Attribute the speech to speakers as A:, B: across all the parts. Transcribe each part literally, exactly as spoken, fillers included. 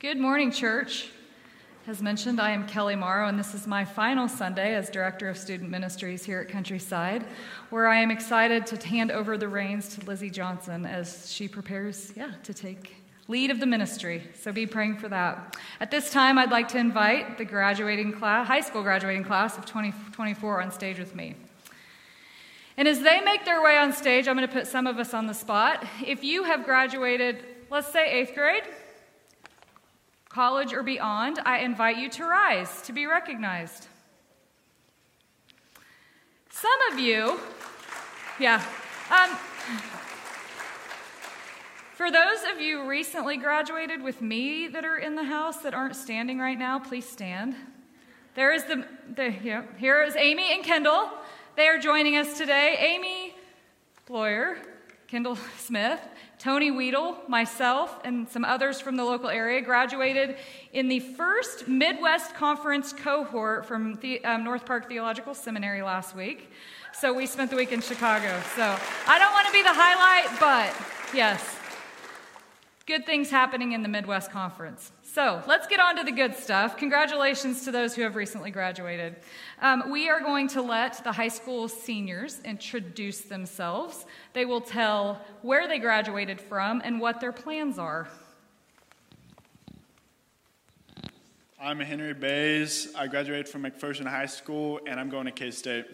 A: Good morning, church. As mentioned, I am Kelly Morrow, and this is my final Sunday as Director of Student Ministries here at Countryside, where I am excited to hand over the reins to Lizzie Johnson as she prepares, yeah, to take lead of the ministry. So be praying for that. At this time, I'd like to invite the graduating class, high school graduating class of twenty twenty-four on stage with me. And as they make their way on stage, I'm going to put some of us on the spot. If you have graduated, let's say eighth grade, college or beyond, I invite you to rise to be recognized. Some of you, yeah. Um, for those of you recently graduated with me that are in the house that aren't standing right now, please stand. There is the, the yeah, here is Amy and Kendall. They are joining us today. Amy Bloyer, Kendall Smith, Tony Weedle, myself, and some others from the local area graduated in the first Midwest Conference cohort from the, um, North Park Theological Seminary last week. So we spent the week in Chicago. So I don't want to be the highlight, but yes, good things happening in the Midwest Conference. So let's get on to the good stuff. Congratulations to those who have recently graduated. Um, we are going to let the high school seniors introduce themselves. They will tell where they graduated from and what their plans are.
B: I'm Henry Bays. I graduated from McPherson High School, and I'm going to K-State.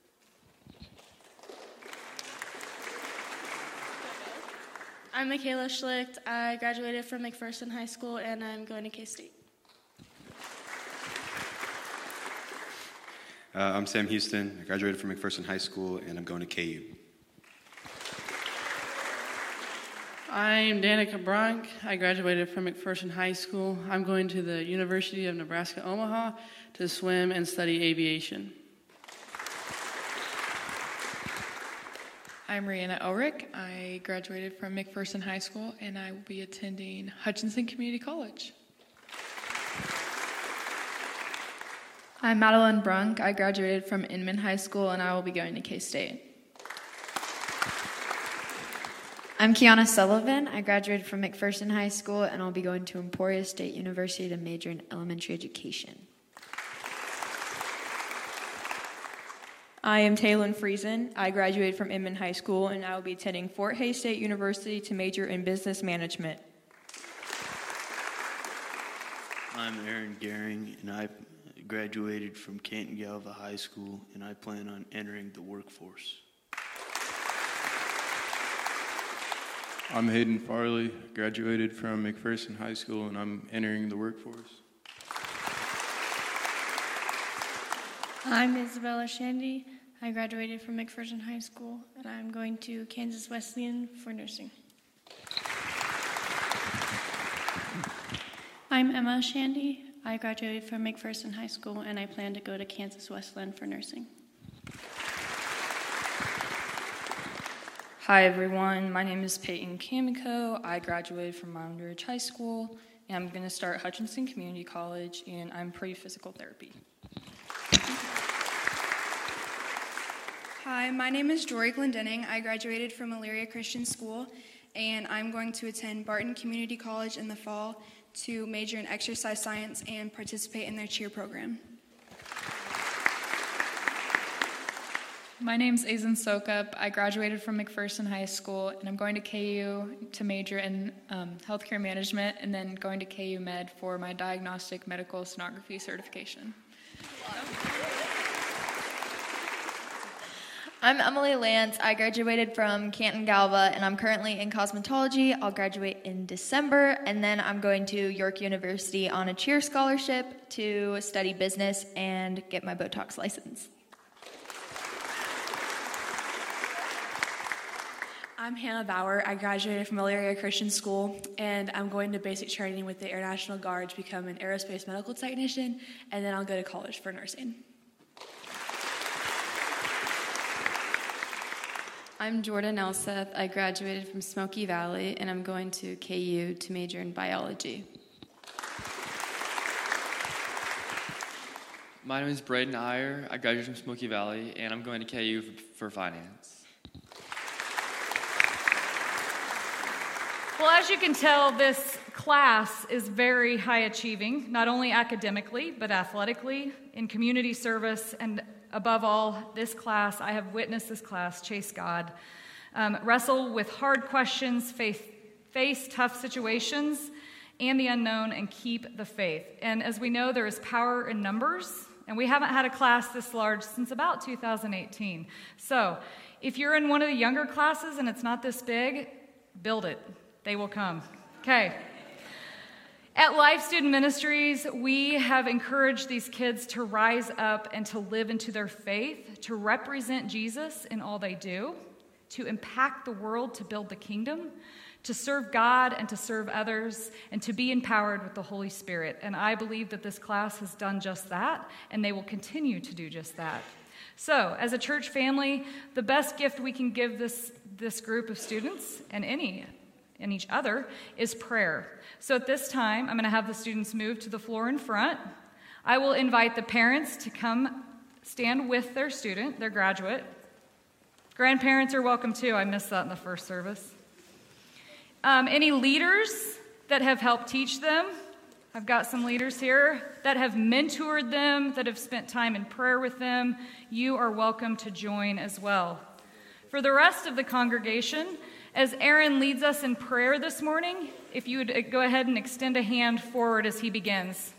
C: I'm Michaela Schlicht. I graduated from McPherson High School, and I'm going to K-State.
D: Uh, I'm Sam Houston. I graduated from McPherson High School, and I'm going to K U.
E: I'm Danica Bronk. I graduated from McPherson High School. I'm going to the University of Nebraska, Omaha to swim and study aviation.
F: I'm Rihanna Ulrich. I graduated from McPherson High School, and I will be attending Hutchinson Community College.
G: I'm Madeline Brunk. I graduated from Inman High School, and I will be going to K-State.
H: I'm Kiana Sullivan. I graduated from McPherson High School, and I'll be going to Emporia State University to major in elementary education.
I: I am Taylor Friesen. I graduated from Inman High School, and I will be attending Fort Hays State University to major in business management.
J: I'm Aaron Gehring, and I graduated from Canton Galva High School, and I plan on entering the workforce.
K: I'm Hayden Farley, graduated from McPherson High School, and I'm entering the workforce.
C: I'm Isabella Shandy. I graduated from McPherson High School, and I'm going to Kansas Wesleyan for nursing. I'm Emma Shandy. I graduated from McPherson High School, and I plan to go to Kansas Wesleyan for nursing.
L: Hi, everyone. My name is Peyton Kamiko. I graduated from Mountain Ridge High School, and I'm going to start Hutchinson Community College, and I'm pre-physical therapy.
M: Hi, my name is Jory Glendenning. I graduated from Elyria Christian School, and I'm going to attend Barton Community College in the fall to major in exercise science and participate in their cheer program.
F: My name's Aizen Sokup. I graduated from McPherson High School, and I'm going to K U to major in um, healthcare management, and then going to K U Med for my diagnostic medical sonography certification.
N: I'm Emily Lance. I graduated from Canton Galva, and I'm currently in cosmetology. I'll graduate in December, and then I'm going to York University on a cheer scholarship to study business and get my Botox license.
O: I'm Hannah Bauer. I graduated from Elyria Christian School, and I'm going to basic training with the Air National Guard to become an aerospace medical technician, and then I'll go to college for nursing.
P: I'm Jordan Elseth. I graduated from Smoky Valley, and I'm going to K U to major in biology.
Q: My name is Braden Iyer. I graduated from Smoky Valley, and I'm going to K U for, for finance.
A: Well, as you can tell, this class is very high achieving, not only academically, but athletically, in community service, and above all, this class, I have witnessed this class chase God, um, wrestle with hard questions, face, face tough situations, and the unknown, and keep the faith. And as we know, there is power in numbers, and we haven't had a class this large since about two thousand eighteen. So if you're in one of the younger classes and it's not this big, build it. They will come. Okay. At Life Student Ministries, we have encouraged these kids to rise up and to live into their faith, to represent Jesus in all they do, to impact the world, to build the kingdom, to serve God and to serve others, and to be empowered with the Holy Spirit. And I believe that this class has done just that, and they will continue to do just that. So, as a church family, the best gift we can give this, this group of students, and any and each other, is prayer. So at this time, I'm going to have the students move to the floor in front. I will invite the parents to come stand with their student, their graduate. Grandparents are welcome too. I missed that in the first service. Um, any leaders that have helped teach them, I've got some leaders here that have mentored them, that have spent time in prayer with them. You are welcome to join as well. For the rest of the congregation, as Aaron leads us in prayer this morning, if you would go ahead and extend a hand forward as he begins.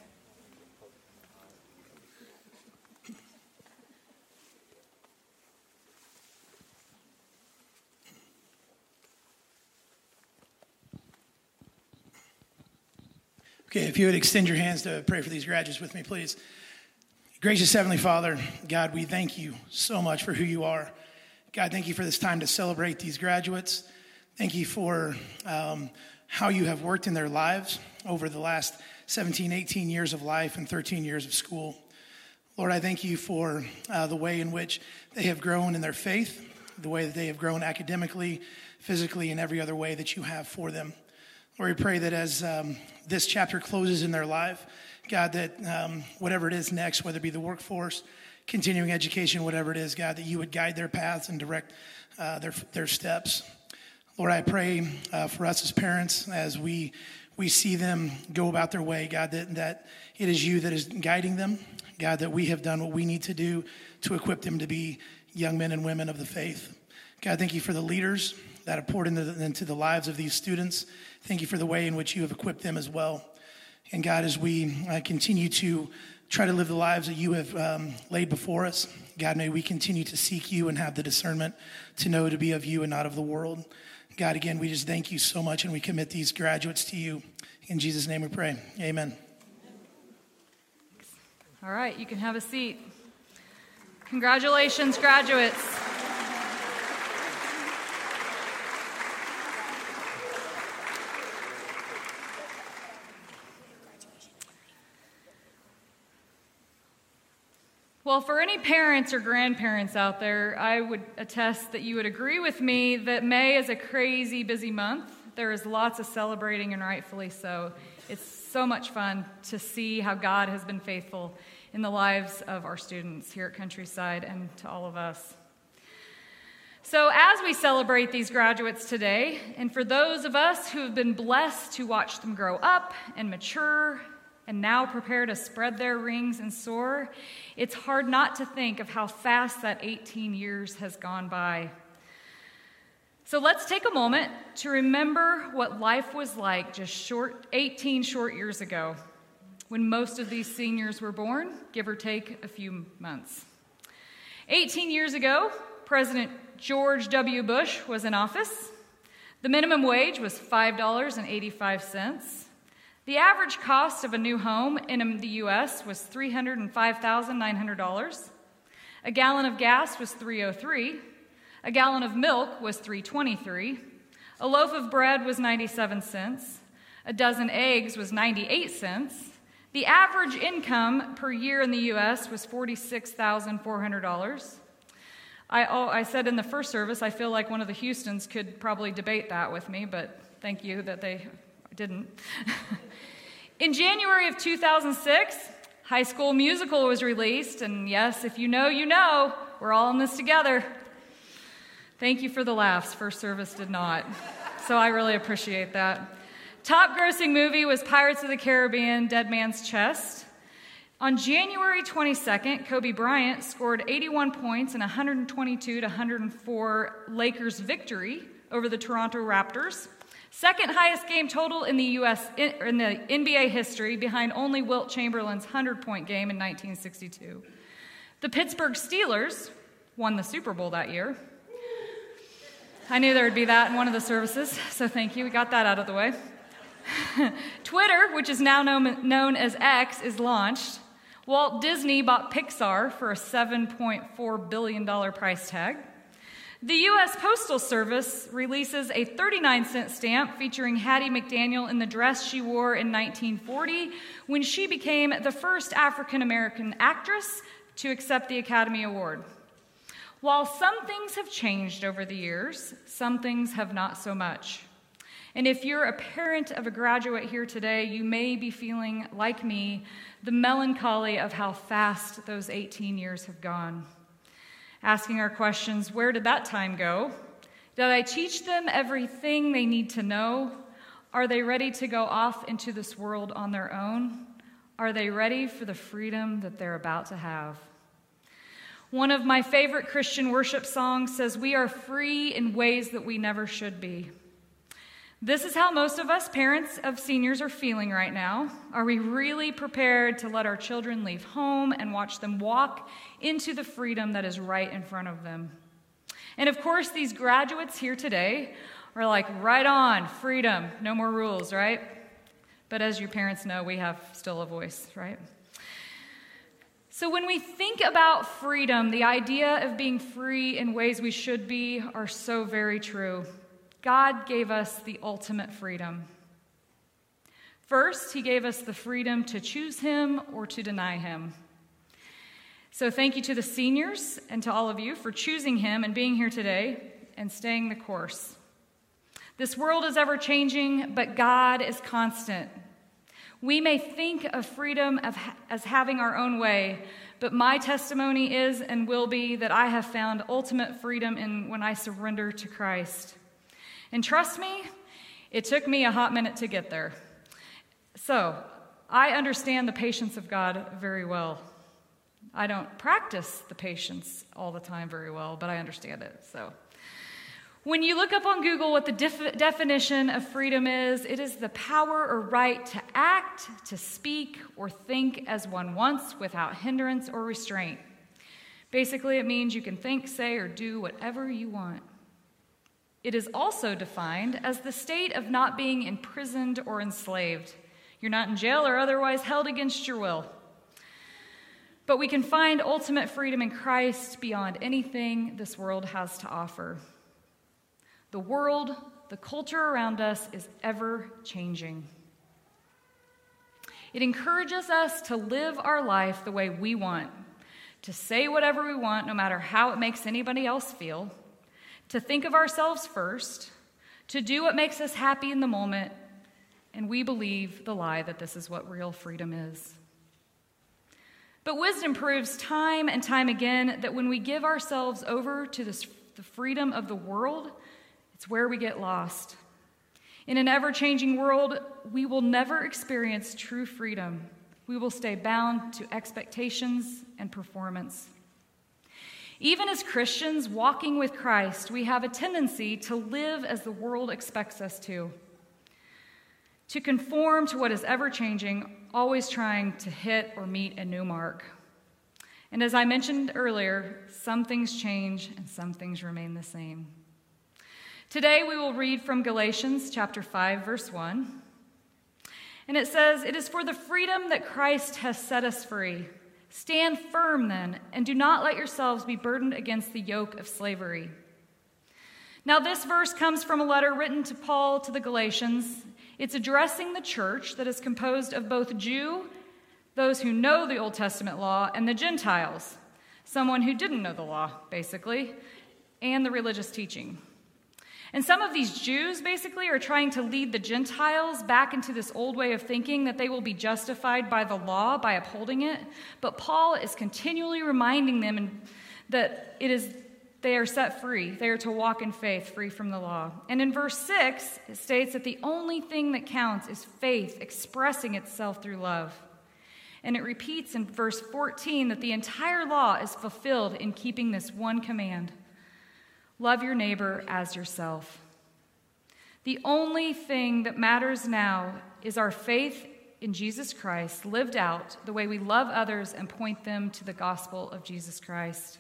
R: Okay, if you would extend your hands to pray for these graduates with me, please. Gracious Heavenly Father, God, we thank you so much for who you are. God, thank you for this time to celebrate these graduates. Thank you for um, how you have worked in their lives over the last seventeen, eighteen years of life and thirteen years of school. Lord, I thank you for uh, the way in which they have grown in their faith, the way that they have grown academically, physically, and every other way that you have for them. Lord, we pray that as um, this chapter closes in their life, God, that um, whatever it is next, whether it be the workforce, continuing education, whatever it is, God, that you would guide their paths and direct uh, their their steps. Lord, I pray uh, for us as parents as we we see them go about their way, God, that, that it is you that is guiding them, God, that we have done what we need to do to equip them to be young men and women of the faith. God, thank you for the leaders that have poured into the, into the lives of these students. Thank you for the way in which you have equipped them as well. And God, as we uh, continue to try to live the lives that you have um, laid before us, God, may we continue to seek you and have the discernment to know to be of you and not of the world. God, again, we just thank you so much, and we commit these graduates to you. In Jesus' name we pray. Amen.
A: All right, you can have a seat. Congratulations, graduates. Well, for any parents or grandparents out there, I would attest that you would agree with me that May is a crazy busy month. There is lots of celebrating, and rightfully so. It's so much fun to see how God has been faithful in the lives of our students here at Countryside and to all of us. So as we celebrate these graduates today, and for those of us who have been blessed to watch them grow up and mature and now prepare to spread their wings and soar, it's hard not to think of how fast that eighteen years has gone by. So let's take a moment to remember what life was like just short, eighteen short years ago, when most of these seniors were born, give or take a few months. eighteen years ago, President George W. Bush was in office. The minimum wage was five dollars and eighty-five cents. The average cost of a new home in the U S was three hundred five thousand nine hundred dollars. A gallon of gas was three oh three. A gallon of milk was three twenty-three. A loaf of bread was ninety-seven cents. A dozen eggs was ninety-eight cents. The average income per year in the U S was forty-six thousand four hundred dollars. I, oh, I said in the first service, I feel like one of the Houstons could probably debate that with me, but thank you that they didn't. In January of two thousand six, High School Musical was released, and yes, if you know, you know, we're all in this together. Thank you for the laughs. First service did not, so I really appreciate that. Top grossing movie was Pirates of the Caribbean, Dead Man's Chest. On January twenty-second, Kobe Bryant scored eighty-one points in a one twenty-two to one oh four Lakers victory over the Toronto Raptors. Second highest game total in the U S in the N B A history, behind only Wilt Chamberlain's hundred-point game in nineteen sixty-two. The Pittsburgh Steelers won the Super Bowl that year. I knew there would be that in one of the services, so thank you. We got that out of the way. Twitter, which is now known, known as X, is launched. Walt Disney bought Pixar for a seven point four billion dollars price tag. The U S Postal Service releases a thirty-nine cent stamp featuring Hattie McDaniel in the dress she wore in nineteen forty when she became the first African-American actress to accept the Academy Award. While some things have changed over the years, some things have not so much. And if you're a parent of a graduate here today, you may be feeling, like me, the melancholy of how fast those eighteen years have gone. Asking our questions, where did that time go? Did I teach them everything they need to know? Are they ready to go off into this world on their own? Are they ready for the freedom that they're about to have? One of my favorite Christian worship songs says, "We are free in ways that we never should be." This is how most of us parents of seniors are feeling right now. Are we really prepared to let our children leave home and watch them walk into the freedom that is right in front of them? And of course, these graduates here today are like, right on, freedom, no more rules, right? But as your parents know, we have still a voice, right? So when we think about freedom, the idea of being free in ways we should be are so very true. God gave us the ultimate freedom. First, he gave us the freedom to choose him or to deny him. So thank you to the seniors and to all of you for choosing him and being here today and staying the course. This world is ever changing, but God is constant. We may think of freedom as having our own way, but my testimony is and will be that I have found ultimate freedom in when I surrender to Christ. And trust me, it took me a hot minute to get there. So, I understand the patience of God very well. I don't practice the patience all the time very well, but I understand it. So, when you look up on Google what the def- definition of freedom is, it is the power or right to act, to speak, or think as one wants without hindrance or restraint. Basically, it means you can think, say, or do whatever you want. It is also defined as the state of not being imprisoned or enslaved. You're not in jail or otherwise held against your will. But we can find ultimate freedom in Christ beyond anything this world has to offer. The world, the culture around us is ever changing. It encourages us to live our life the way we want, to say whatever we want, no matter how it makes anybody else feel, to think of ourselves first, to do what makes us happy in the moment, and we believe the lie that this is what real freedom is. But wisdom proves time and time again that when we give ourselves over to this, the freedom of the world, it's where we get lost. In an ever-changing world, we will never experience true freedom. We will stay bound to expectations and performance. Even as Christians walking with Christ, we have a tendency to live as the world expects us to, to conform to what is ever-changing, always trying to hit or meet a new mark. And as I mentioned earlier, some things change and some things remain the same. Today we will read from Galatians chapter five, verse one. And it says, "It is for the freedom that Christ has set us free. Stand firm then, and do not let yourselves be burdened against the yoke of slavery." Now, this verse comes from a letter written to Paul to the Galatians. It's addressing the church that is composed of both Jew, those who know the Old Testament law, and the Gentiles, someone who didn't know the law, basically, and the religious teaching. And some of these Jews, basically, are trying to lead the Gentiles back into this old way of thinking that they will be justified by the law by upholding it. But Paul is continually reminding them that it is they are set free. They are to walk in faith, free from the law. And in verse six, it states that the only thing that counts is faith expressing itself through love. And it repeats in verse fourteen that the entire law is fulfilled in keeping this one command: love your neighbor as yourself. The only thing that matters now is our faith in Jesus Christ lived out the way we love others and point them to the gospel of Jesus Christ.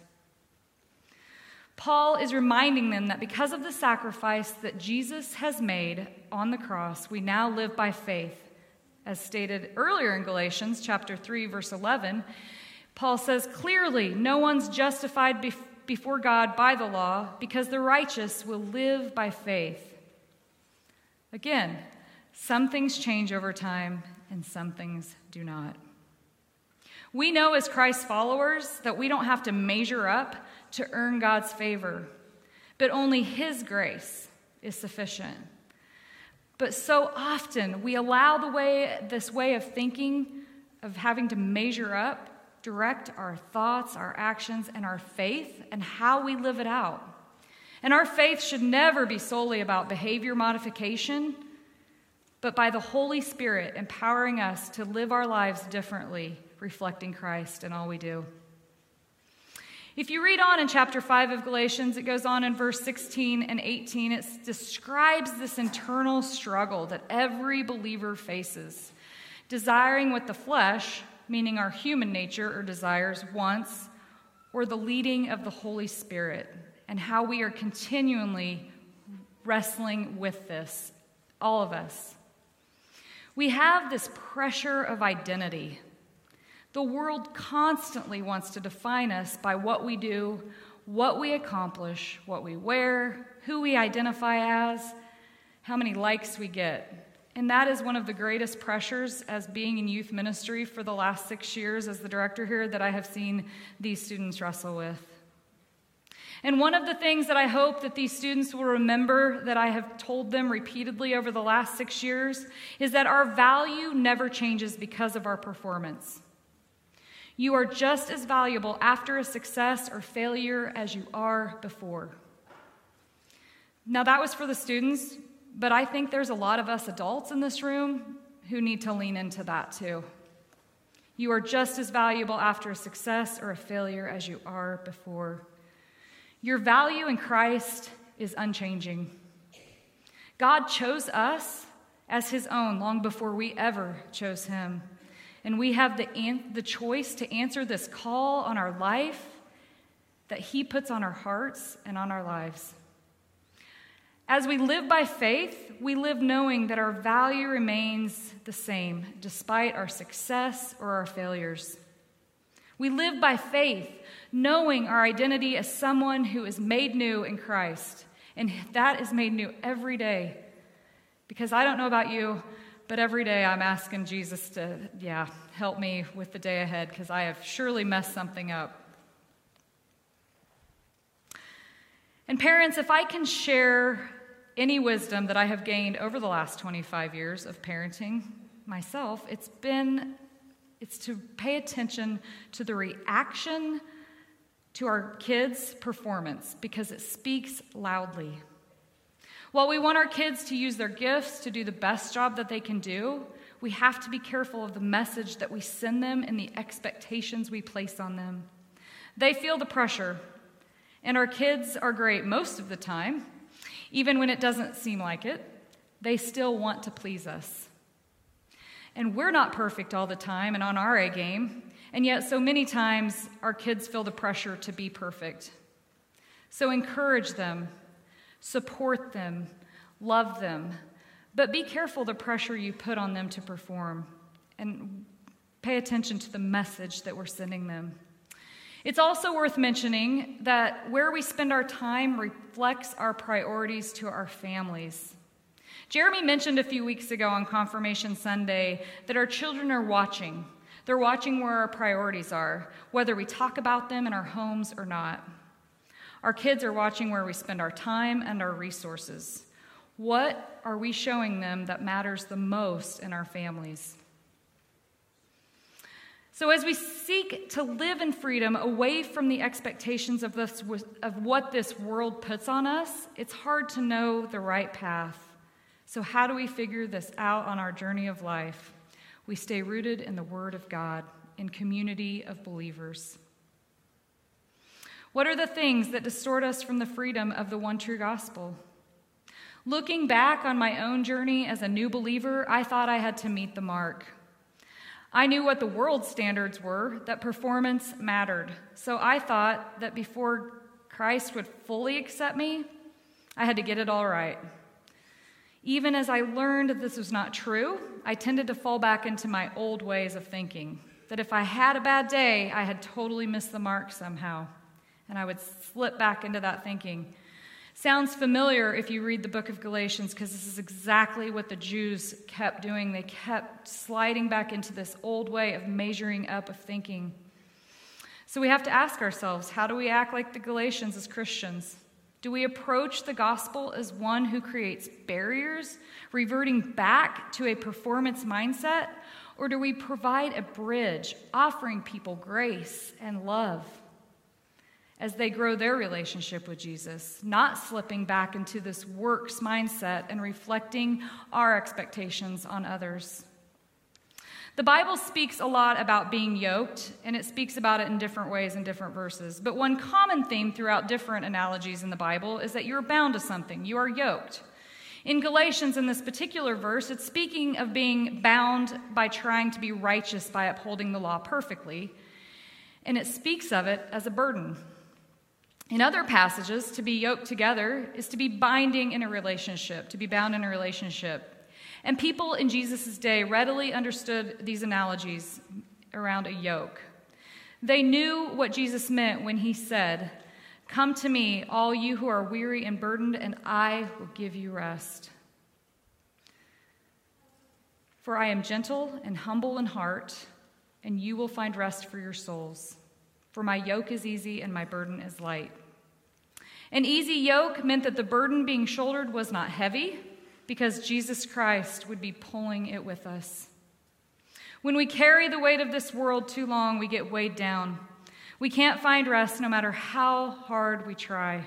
A: Paul is reminding them that because of the sacrifice that Jesus has made on the cross, we now live by faith. As stated earlier in Galatians chapter three, verse eleven, Paul says clearly, no one's justified bef- before God by the law, because the righteous will live by faith. Again, some things change over time and some things do not. We know as Christ's followers that we don't have to measure up to earn God's favor, but only His grace is sufficient. But so often we allow the way this way of thinking, of having to measure up, direct our thoughts, our actions, and our faith, and how we live it out. And our faith should never be solely about behavior modification, but by the Holy Spirit empowering us to live our lives differently, reflecting Christ in all we do. If you read on in chapter five of Galatians, it goes on in verse sixteen and eighteen. It describes this internal struggle that every believer faces. Desiring what the flesh, meaning our human nature or desires, wants, or the leading of the Holy Spirit, and how we are continually wrestling with this, all of us. We have this pressure of identity. The world constantly wants to define us by what we do, what we accomplish, what we wear, who we identify as, how many likes we get. And that is one of the greatest pressures as being in youth ministry for the last six years as the director here that I have seen these students wrestle with. And one of the things that I hope that these students will remember that I have told them repeatedly over the last six years is that our value never changes because of our performance. You are just as valuable after a success or failure as you are before. Now, that was for the students, but I think there's a lot of us adults in this room who need to lean into that too. You are just as valuable after a success or a failure as you are before. Your value in Christ is unchanging. God chose us as His own long before we ever chose Him. And we have the, an- the choice to answer this call on our life that He puts on our hearts and on our lives. As we live by faith, we live knowing that our value remains the same despite our success or our failures. We live by faith, knowing our identity as someone who is made new in Christ. And that is made new every day. Because I don't know about you, but every day I'm asking Jesus to, yeah, help me with the day ahead, because I have surely messed something up. And parents, if I can share any wisdom that I have gained over the last twenty-five years of parenting myself, it's been, it's to pay attention to the reaction to our kids' performance, because it speaks loudly. While we want our kids to use their gifts to do the best job that they can do, we have to be careful of the message that we send them and the expectations we place on them. They feel the pressure, and our kids are great most of the time. Even when it doesn't seem like it, they still want to please us. And we're not perfect all the time and on our A game, and yet so many times our kids feel the pressure to be perfect. So encourage them. Support them, love them, but be careful the pressure you put on them to perform, and pay attention to the message that we're sending them. It's also worth mentioning that where we spend our time reflects our priorities to our families. Jeremy mentioned a few weeks ago on Confirmation Sunday that our children are watching. They're watching where our priorities are, whether we talk about them in our homes or not. Our kids are watching where we spend our time and our resources. What are we showing them that matters the most in our families? So as we seek to live in freedom away from the expectations of, this, of what this world puts on us, it's hard to know the right path. So how do we figure this out on our journey of life? We stay rooted in the Word of God, in community of believers. What are the things that distort us from the freedom of the one true gospel? Looking back on my own journey as a new believer, I thought I had to meet the mark. I knew what the world's standards were, that performance mattered. So I thought that before Christ would fully accept me, I had to get it all right. Even as I learned that this was not true, I tended to fall back into my old ways of thinking, that if I had a bad day, I had totally missed the mark somehow. And I would slip back into that thinking. Sounds familiar if you read the book of Galatians, because this is exactly what the Jews kept doing. They kept sliding back into this old way of measuring up, of thinking. So we have to ask ourselves, how do we act like the Galatians as Christians? Do we approach the gospel as one who creates barriers, reverting back to a performance mindset? Or do we provide a bridge, offering people grace and love as they grow their relationship with Jesus, not slipping back into this works mindset and reflecting our expectations on others? The Bible speaks a lot about being yoked, and it speaks about it in different ways in different verses. But one common theme throughout different analogies in the Bible is that you're bound to something. You are yoked. In Galatians, in this particular verse, it's speaking of being bound by trying to be righteous by upholding the law perfectly, and it speaks of it as a burden. In other passages, to be yoked together is to be binding in a relationship, to be bound in a relationship. And people in Jesus' day readily understood these analogies around a yoke. They knew what Jesus meant when he said, "Come to me, all you who are weary and burdened, and I will give you rest. For I am gentle and humble in heart, and you will find rest for your souls. For my yoke is easy and my burden is light." An easy yoke meant that the burden being shouldered was not heavy, because Jesus Christ would be pulling it with us. When we carry the weight of this world too long, we get weighed down. We can't find rest no matter how hard we try.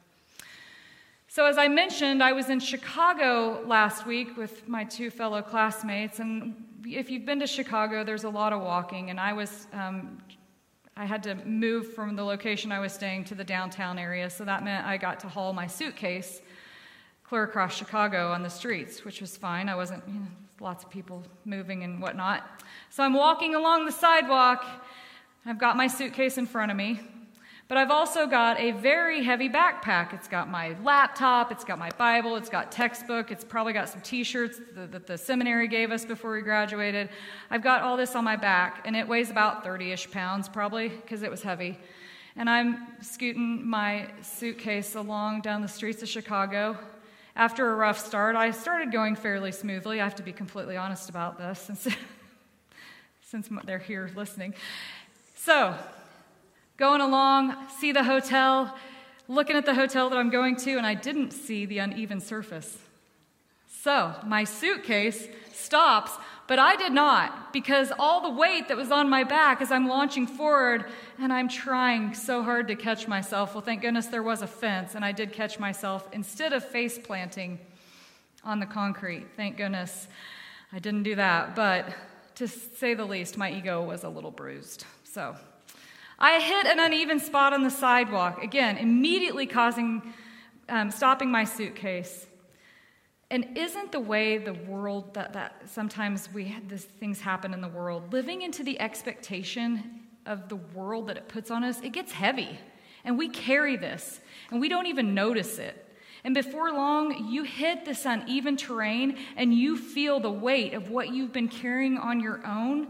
A: So as I mentioned, I was in Chicago last week with my two fellow classmates, and if you've been to Chicago, there's a lot of walking, and I was um, I had to move from the location I was staying to the downtown area, so that meant I got to haul my suitcase clear across Chicago on the streets, which was fine. I wasn't, you know, lots of people moving and whatnot. So I'm walking along the sidewalk. I've got my suitcase in front of me, but I've also got a very heavy backpack. It's got my laptop, it's got my Bible, it's got textbook, it's probably got some t-shirts that the, the seminary gave us before we graduated. I've got all this on my back, and it weighs about thirty-ish pounds probably, because it was heavy. And I'm scooting my suitcase along down the streets of Chicago. After a rough start, I started going fairly smoothly. I have to be completely honest about this since, since they're here listening. So, going along, see the hotel, looking at the hotel that I'm going to, and I didn't see the uneven surface. So, my suitcase stops, but I did not, because all the weight that was on my back as I'm launching forward, and I'm trying so hard to catch myself. Well, thank goodness there was a fence, and I did catch myself instead of face planting on the concrete. Thank goodness I didn't do that, but to say the least, my ego was a little bruised. So I hit an uneven spot on the sidewalk, again, immediately causing, um, stopping my suitcase. And isn't the way the world, that, that sometimes we have these things happen in the world, living into the expectation of the world that it puts on us, it gets heavy. And we carry this, and we don't even notice it. And before long, you hit this uneven terrain, and you feel the weight of what you've been carrying on your own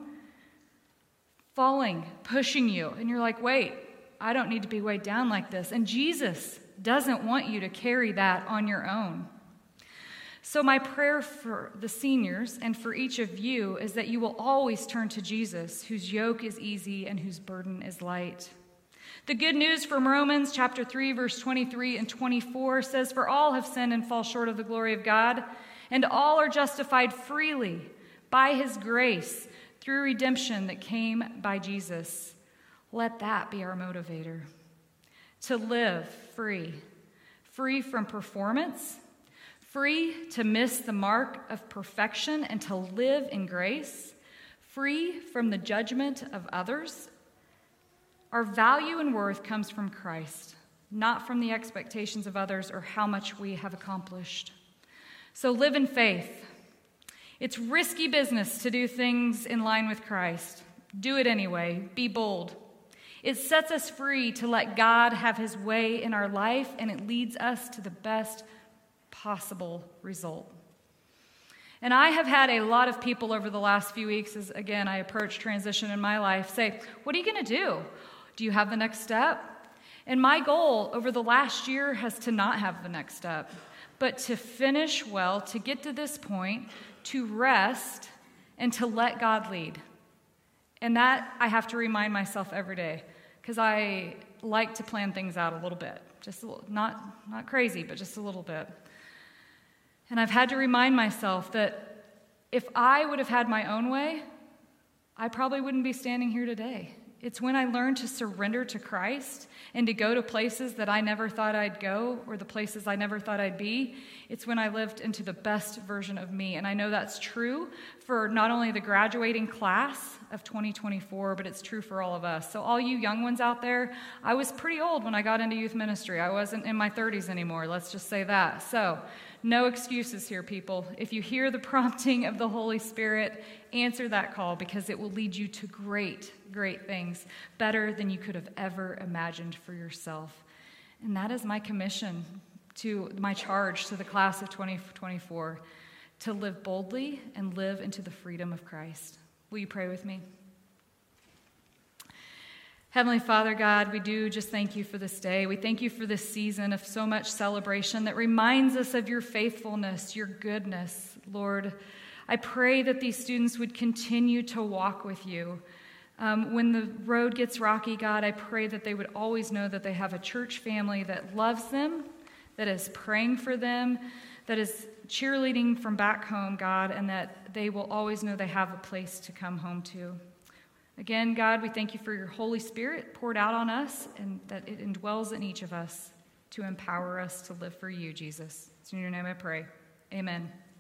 A: falling, pushing you. And you're like, wait, I don't need to be weighed down like this. And Jesus doesn't want you to carry that on your own. So my prayer for the seniors and for each of you is that you will always turn to Jesus, whose yoke is easy and whose burden is light. The good news from Romans chapter three, verse twenty-three and twenty-four says, "For all have sinned and fall short of the glory of God, and all are justified freely by his grace through redemption that came by Jesus. Let that be our motivator. To live free, free from performance, free to miss the mark of perfection and to live in grace, free from the judgment of others. Our value and worth comes from Christ, not from the expectations of others or how much we have accomplished. So live in faith. It's risky business to do things in line with Christ. Do it anyway. Be bold. It sets us free to let God have his way in our life, and it leads us to the best possible result. And I have had a lot of people over the last few weeks, as again I approach transition in my life, say, what are you going to do? Do you have the next step? And my goal over the last year has to not have the next step, but to finish well, to get to this point, to rest, and to let God lead. And that I have to remind myself every day, because I like to plan things out a little bit, just a little, not, not crazy, but just a little bit. And I've had to remind myself that if I would have had my own way, I probably wouldn't be standing here today. It's when I learned to surrender to Christ and to go to places that I never thought I'd go or the places I never thought I'd be. It's when I lived into the best version of me. And I know that's true for not only the graduating class of twenty twenty-four, but it's true for all of us. So all you young ones out there, I was pretty old when I got into youth ministry. I wasn't in my thirties anymore, let's just say that. So no excuses here, people. If you hear the prompting of the Holy Spirit, answer that call, because it will lead you to great, great things, better than you could have ever imagined for yourself. And that is my commission, to my charge to the class of twenty twenty-four, to live boldly and live into the freedom of Christ. Will you pray with me? Heavenly Father, God, we do just thank you for this day. We thank you for this season of so much celebration that reminds us of your faithfulness, your goodness, Lord. I pray that these students would continue to walk with you. Um, when the road gets rocky, God, I pray that they would always know that they have a church family that loves them, that is praying for them, that is cheerleading from back home, God, and that they will always know they have a place to come home to. Again, God, we thank you for your Holy Spirit poured out on us and that it indwells in each of us to empower us to live for you, Jesus. It's in your name I pray. Amen.